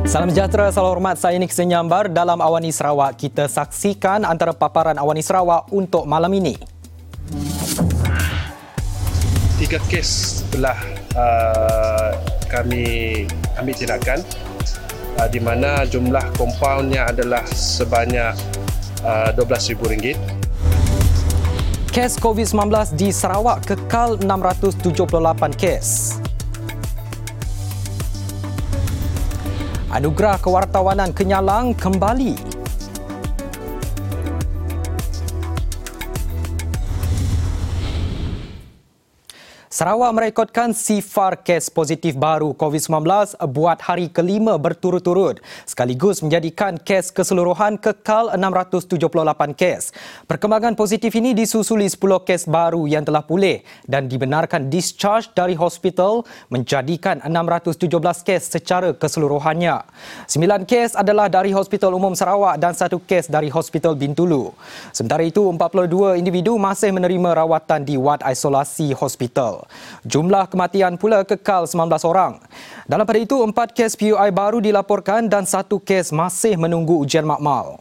Salam sejahtera, salam hormat. Saya Nik Senyambar. Dalam Awani Sarawak, kita saksikan antara paparan Awani Sarawak untuk malam ini. 3 kes telah kami ambil tindakan di mana jumlah kompaunnya adalah sebanyak RM12,000. Kes COVID-19 di Sarawak kekal 678 kes. Anugerah Kewartawanan Kenyalang kembali. Sarawak merekodkan sifar kes positif baru COVID-19 buat hari kelima berturut-turut, sekaligus menjadikan kes keseluruhan kekal 678 kes. Perkembangan positif ini disusuli 10 kes baru yang telah pulih dan dibenarkan discharge dari hospital, menjadikan 617 kes secara keseluruhannya. 9 kes adalah dari Hospital Umum Sarawak dan 1 kes dari Hospital Bintulu. Sementara itu, 42 individu masih menerima rawatan di wad isolasi hospital. Jumlah kematian pula kekal 19 orang. Dalam pada itu, 4 kes PUI baru dilaporkan dan 1 kes masih menunggu ujian makmal.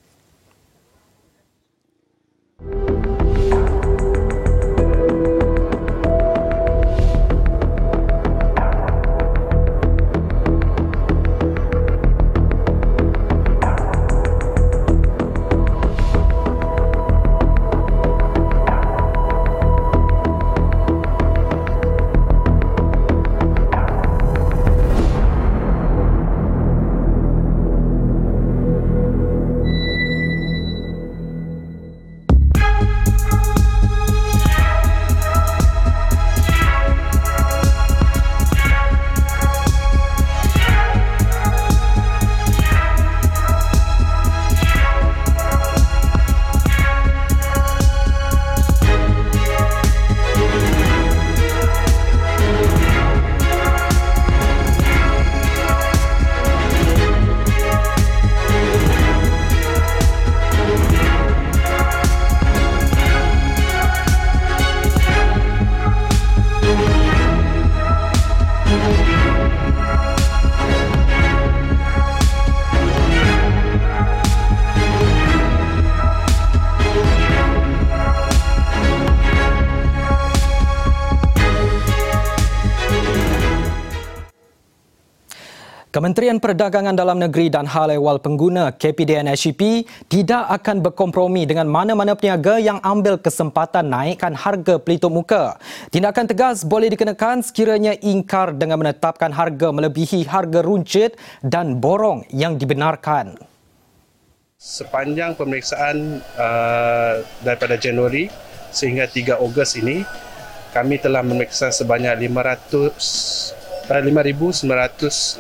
Kementerian Perdagangan Dalam Negeri dan Hal Ehwal Pengguna KPDN SCP tidak akan berkompromi dengan mana-mana peniaga yang ambil kesempatan naikkan harga pelitup muka. Tindakan tegas boleh dikenakan sekiranya ingkar dengan menetapkan harga melebihi harga runcit dan borong yang dibenarkan. Sepanjang pemeriksaan daripada Januari sehingga 3 Ogos ini, kami telah memeriksa sebanyak 5,988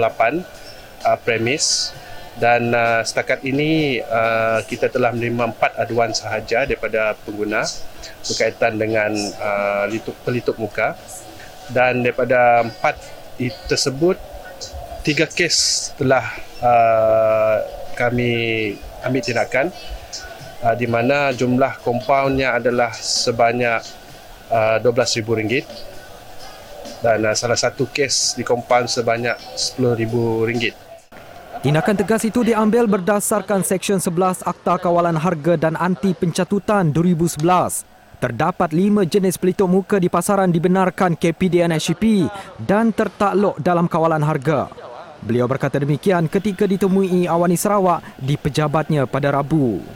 premis dan setakat ini kita telah menerima 4 aduan sahaja daripada pengguna berkaitan dengan pelitup muka, dan daripada 4 tersebut 3 kes telah kami ambil tindakan di mana jumlah kompaunnya adalah sebanyak RM12,000 dan salah satu kes di kompaun sebanyak RM10,000. Tindakan tegas itu diambil berdasarkan Seksyen 11 Akta Kawalan Harga dan Anti Pencatutan 2011. Terdapat 5 jenis pelitup muka di pasaran dibenarkan KPDN SCP dan tertakluk dalam kawalan harga. Beliau berkata demikian ketika ditemui Awani Sarawak di pejabatnya pada Rabu.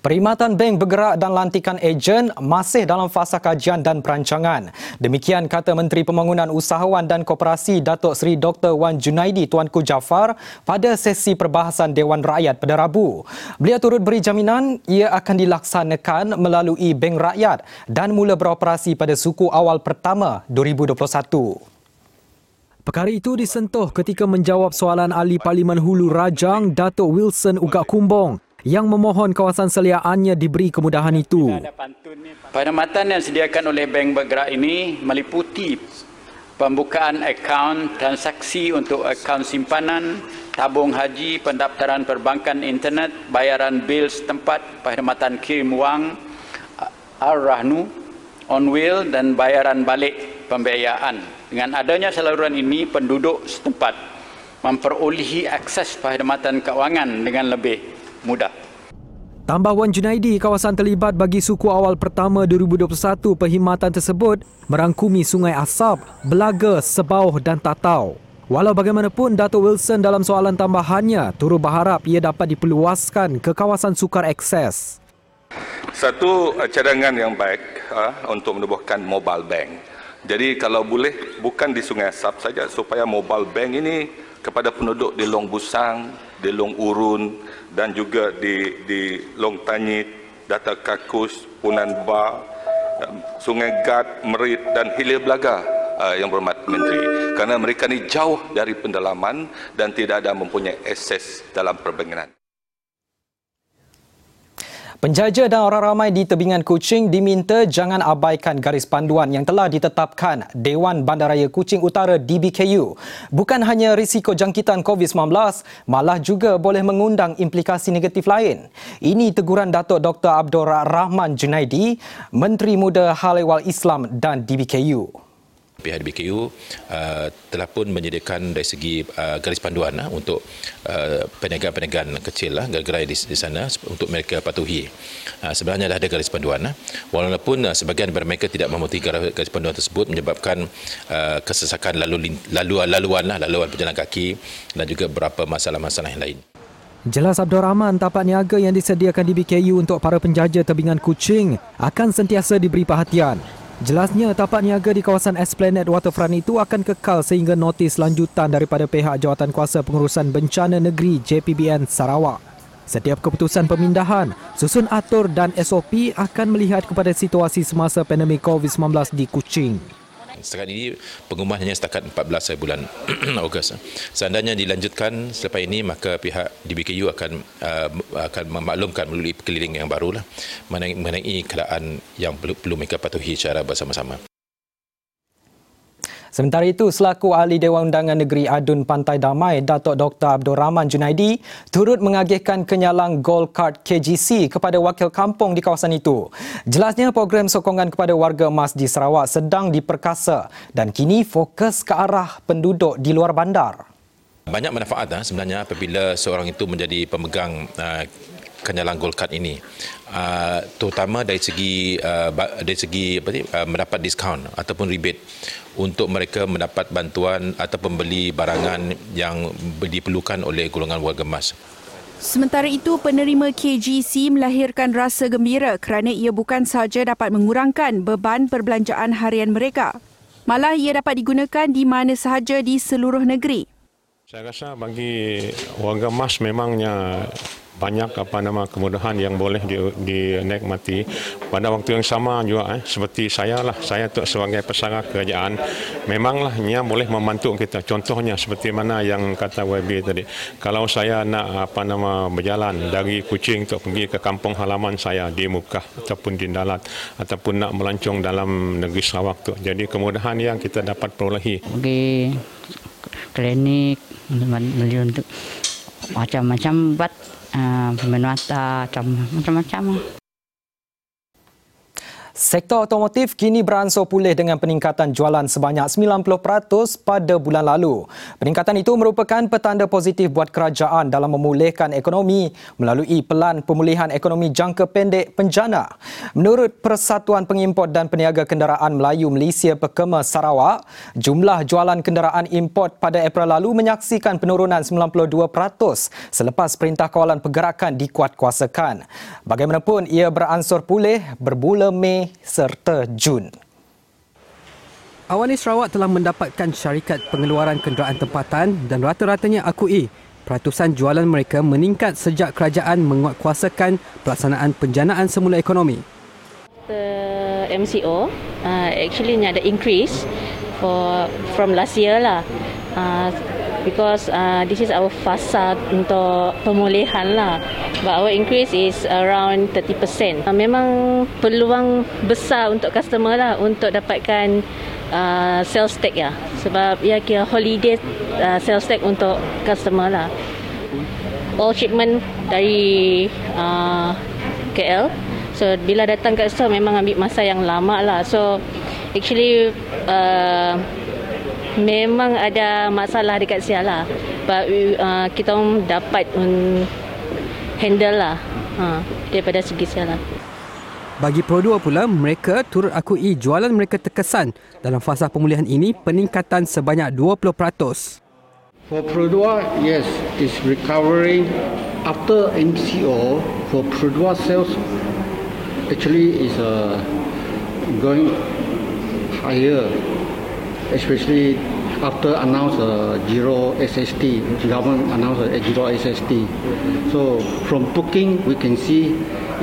Perkhidmatan bank bergerak dan lantikan ejen masih dalam fasa kajian dan perancangan. Demikian kata Menteri Pembangunan Usahawan dan Koperasi Datuk Seri Dr. Wan Junaidi Tuanku Jaafar pada sesi perbahasan Dewan Rakyat pada Rabu. Beliau turut beri jaminan ia akan dilaksanakan melalui Bank Rakyat dan mula beroperasi pada suku awal pertama 2021. Perkara itu disentuh ketika menjawab soalan Ahli Parlimen Hulu Rajang Datuk Wilson Ugak Kumbong yang memohon kawasan seliaannya diberi kemudahan itu. Perkhidmatan yang disediakan oleh Bank Bergerak ini meliputi pembukaan akaun transaksi untuk akaun simpanan, tabung haji, pendaftaran perbankan internet, bayaran bil setempat, perkhidmatan kirim wang, Ar-Rahnu, on-wheel dan bayaran balik pembiayaan. Dengan adanya saluran ini, penduduk setempat memperolehi akses perkhidmatan kewangan dengan lebih mudah. Tambah Wan Junaidi, kawasan terlibat bagi suku awal pertama 2021 perkhidmatan tersebut merangkumi Sungai Asap, Belaga, Sebauh dan Tatau. Walau bagaimanapun, Datuk Wilson dalam soalan tambahannya turut berharap ia dapat diperluaskan ke kawasan sukar akses. Satu cadangan yang baik untuk menubuhkan mobile bank. Jadi kalau boleh bukan di Sungai Asap saja, supaya mobile bank ini kepada penduduk di Long Busang, di Long Urun dan juga di Long Tanyit, Data Kakus, Punan Ba, Sungai Gad, Merit dan Hilir Belaga yang berhormat Menteri. Kerana mereka ni jauh dari pendalaman dan tidak ada mempunyai akses dalam perbankan. Penjaja dan orang ramai di tebingan Kuching diminta jangan abaikan garis panduan yang telah ditetapkan Dewan Bandaraya Kuching Utara DBKU. Bukan hanya risiko jangkitan COVID-19, malah juga boleh mengundang implikasi negatif lain. Ini teguran Datuk Dr. Abdul Rahman Junaidi, Menteri Muda Hal Ehwal Islam dan DBKU. Pihak DBKU telah pun menyediakan dari segi garis panduan untuk perniagaan-perniagaan kecil, gerai di sana untuk mereka patuhi. Sebenarnya dah ada garis panduan. Walaupun sebahagian daripada mereka tidak mematuhi garis panduan tersebut menyebabkan kesesakan laluan berjalan kaki dan juga beberapa masalah-masalah yang lain. Jelas Abdul Rahman, tapak niaga yang disediakan DBKU untuk para penjaja tebingan Kuching akan sentiasa diberi perhatian. Jelasnya, tapak niaga di kawasan Esplanade Waterfront itu akan kekal sehingga notis lanjutan daripada pihak Jawatankuasa Pengurusan Bencana Negeri JPBN Sarawak. Setiap keputusan pemindahan, susun atur dan SOP akan melihat kepada situasi semasa pandemik COVID-19 di Kuching. Setakat ini pengumuman hanya setakat 14 bulan Ogos. Seandainya dilanjutkan selepas ini, maka pihak DBKU akan memaklumkan melalui keliling yang barulah mengenai keadaan yang perlu mereka patuhi secara bersama-sama. Sementara itu, selaku Ahli Dewan Undangan Negeri Adun Pantai Damai, Datuk Dr. Abdul Rahman Junaidi turut mengagihkan kenyalang Gold Card KGC kepada wakil kampung di kawasan itu. Jelasnya, program sokongan kepada warga emas di Sarawak sedang diperkasa dan kini fokus ke arah penduduk di luar bandar. Banyak manfaat sebenarnya apabila seorang itu menjadi pemegang kenyalang Gold Card ini, terutama dari segi mendapat diskaun ataupun rebate untuk mereka mendapat bantuan ataupun beli barangan yang diperlukan oleh golongan warga emas. Sementara itu, penerima KGC melahirkan rasa gembira kerana ia bukan sahaja dapat mengurangkan beban perbelanjaan harian mereka, malah ia dapat digunakan di mana sahaja di seluruh negeri. Saya rasa bagi warga emas memangnya banyak kemudahan yang boleh dinikmati. Pada waktu yang sama juga seperti saya sebagai pesara kerajaan, memanglah ia boleh membantu kita. Contohnya seperti mana yang kata YB tadi. Kalau saya nak berjalan dari Kuching untuk pergi ke kampung halaman saya di Mukah ataupun di Dalat ataupun nak melancong dalam negeri Sarawak tu. Jadi kemudahan yang kita dapat perolehi. Pergi klinik, beli untuk macam-macam buat menata macam-macam. Sektor otomotif kini beransur pulih dengan peningkatan jualan sebanyak 90% pada bulan lalu. Peningkatan itu merupakan petanda positif buat kerajaan dalam memulihkan ekonomi melalui pelan pemulihan ekonomi jangka pendek penjana. Menurut Persatuan Pengimport dan Peniaga Kenderaan Melayu Malaysia Pekema Sarawak, jumlah jualan kenderaan import pada April lalu menyaksikan penurunan 92% selepas Perintah Kawalan Pergerakan dikuatkuasakan. Bagaimanapun, ia beransur pulih bermula Mei serta Jun. Awani Sarawak telah mendapatkan syarikat pengeluaran kenderaan tempatan dan rata-ratanya akui peratusan jualan mereka meningkat sejak kerajaan menguatkuasakan pelaksanaan penjanaan semula ekonomi. The MCO actually ada increase from last year lah. Because this is our fasa untuk pemulihan lah. But our increase is around 30%. Memang peluang besar untuk customer lah untuk dapatkan sales tax ya. Sebab ya kira holiday sales tax untuk customer lah. All shipment dari KL. So bila datang kat store memang ambil masa yang lama lah. So actually memang ada masalah dekat sial lah. But kita dapat handle lah daripada segi sial lah. Bagi Pro2 pula, mereka turut akui jualan mereka terkesan dalam fasa pemulihan ini peningkatan sebanyak 20%. For Pro2, yes, it's recovering after MCO. For Pro2 sales actually is going higher. Especially after announce zero SST, government announced zero SST. So from booking we can see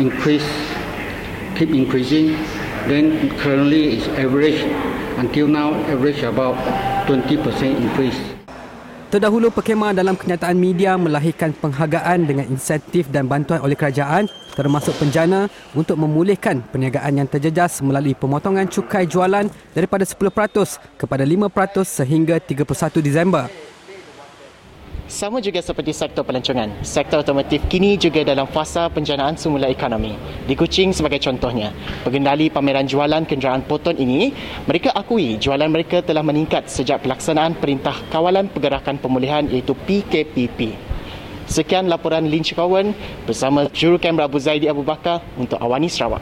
keep increasing. Then currently it's average until now average about 20% increase. Terdahulu Pekema dalam kenyataan media melahirkan penghargaan dengan insentif dan bantuan oleh kerajaan termasuk penjana untuk memulihkan perniagaan yang terjejas melalui pemotongan cukai jualan daripada 10% kepada 5% sehingga 31 Disember. Sama juga seperti sektor pelancongan, sektor otomotif kini juga dalam fasa penjanaan semula ekonomi. Di Kuching sebagai contohnya, pengendali pameran jualan kenderaan Proton ini, mereka akui jualan mereka telah meningkat sejak pelaksanaan Perintah Kawalan Pergerakan Pemulihan iaitu PKPP. Sekian laporan Lin Cikawan bersama Jurukamera Abu Zaidi Abu Bakar untuk Awani Sarawak.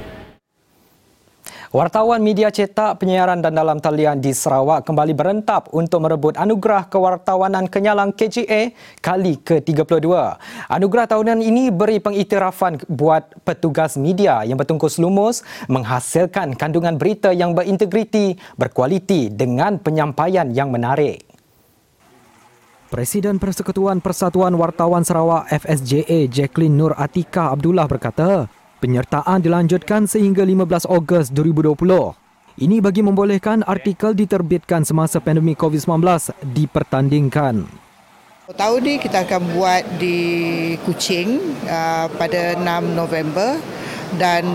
Wartawan media cetak, penyiaran dan dalam talian di Sarawak kembali berentap untuk merebut Anugerah Kewartawanan Kenyalang KGA kali ke-32. Anugerah tahunan ini beri pengiktirafan buat petugas media yang bertungkus lumus menghasilkan kandungan berita yang berintegriti, berkualiti dengan penyampaian yang menarik. Presiden Persekutuan Persatuan Wartawan Sarawak FSJA Jacqueline Nur Atika Abdullah berkata, penyertaan dilanjutkan sehingga 15 Ogos 2020. Ini bagi membolehkan artikel diterbitkan semasa pandemik COVID-19 dipertandingkan. Tahun ini kita akan buat di Kuching pada 6 November dan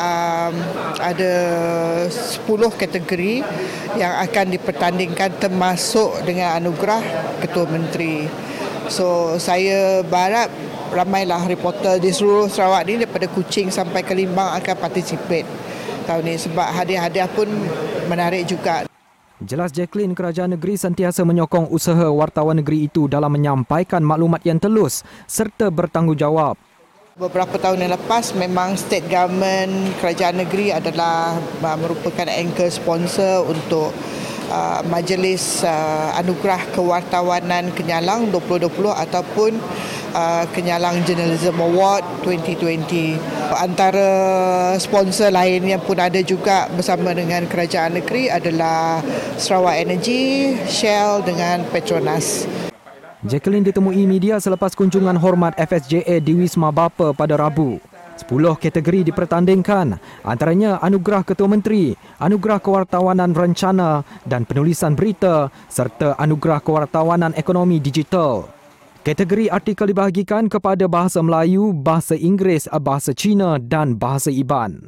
ada 10 kategori yang akan dipertandingkan termasuk dengan anugerah Ketua Menteri. So saya berharap ramailah reporter di seluruh Sarawak ni daripada Kuching sampai ke Limbang akan participate tahun ni sebab hadiah-hadiah pun menarik juga. Jelas Jacqueline, kerajaan negeri sentiasa menyokong usaha wartawan negeri itu dalam menyampaikan maklumat yang telus serta bertanggungjawab. Beberapa tahun yang lepas memang state government kerajaan negeri adalah merupakan anchor sponsor untuk Majlis Anugerah Kewartawanan Kenyalang 2020 ataupun Kenyalang Journalism Award 2020. Antara sponsor lain yang pun ada juga bersama dengan kerajaan negeri adalah Sarawak Energy, Shell dengan Petronas. Jacqueline ditemui media selepas kunjungan hormat FSJA di Wisma Bapa pada Rabu. 10 kategori dipertandingkan, antaranya Anugerah Ketua Menteri, Anugerah Kewartawanan Rencana dan Penulisan Berita serta Anugerah Kewartawanan Ekonomi Digital. Kategori artikel dibahagikan kepada Bahasa Melayu, Bahasa Inggeris, Bahasa Cina dan Bahasa Iban.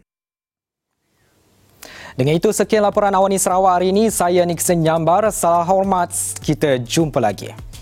Dengan itu, sekian laporan Awani Sarawak hari ini. Saya Nixon Nyambar. Salam hormat. Kita jumpa lagi.